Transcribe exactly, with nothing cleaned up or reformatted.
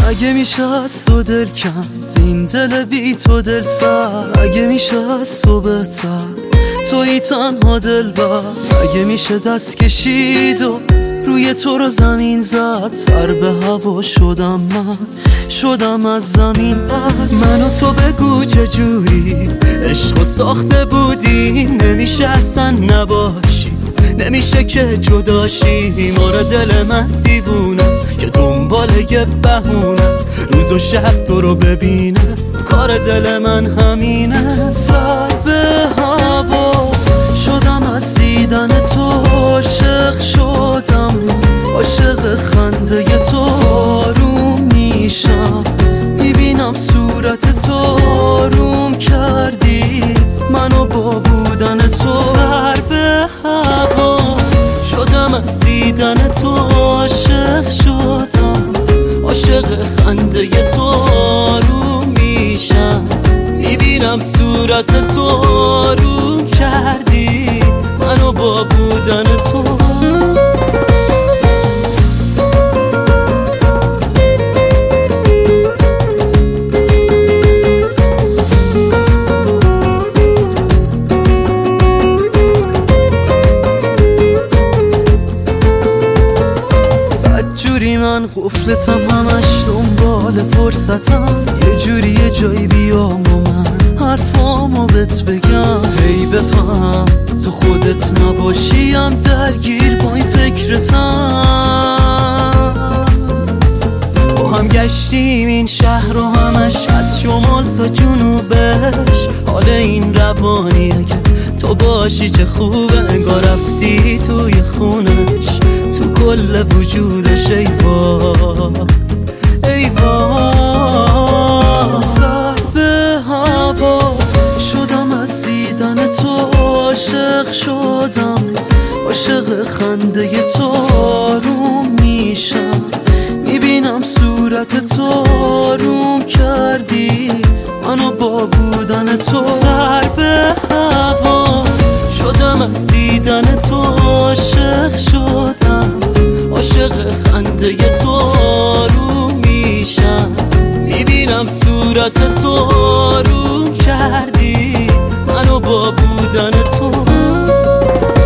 اگه میشه از تو دل کند این دل بی تو دل سر، اگه میشه از تو بهتر تویی تنها دل بر، اگه میشه دست کشید و روی تو رو زمین زد، سر به هوا شدم من، شدم از زمین بر. من و تو بگو چجوری عشقو ساخته بودیم، نمیشه اصلا نباشی، نمیشه که جداشی. ماره دل من دیوونه است که دنبال یه بهونه است، روز و شب تو رو ببینه کار دل من همینه. سر به هوا شدم از دیدن تو، عاشق شدم عاشق خنده تو، آروم میشم میبینم صورت تو، آروم کردی منو با بودن تو. سر به هوا شدم از دیدن تو، عاشق شدم عاشق خنده تو، آروم میشم میبینم صورت تو، آروم کردی منو با بودن تو. جوری من غفلتم همش دنبال فرصتم، یه جوری یه جایی بیام و من حرفامو بهت بگم، هی بفهم تو خودت نباشیم درگیر با این فکرتم. با هم گشتیم این شهر و همش از شمال تا جنوبش، حال این روانیه که تو باشی چه خوبه، انگار رفتی توی خونش تو کل وجودش. ای وای ای وای سر به هوا شدم از دیدن تو، عاشق شدم عاشق خنده تو، آروم میشم میبینم صورت تو، آروم کردی منو با بودن تو. سر به هوا شدم از دیدن تو، عاشق شدم عاشق خنده تو، آروم میشم میبینم صورت تو، آروم کردی منو با بودن تو.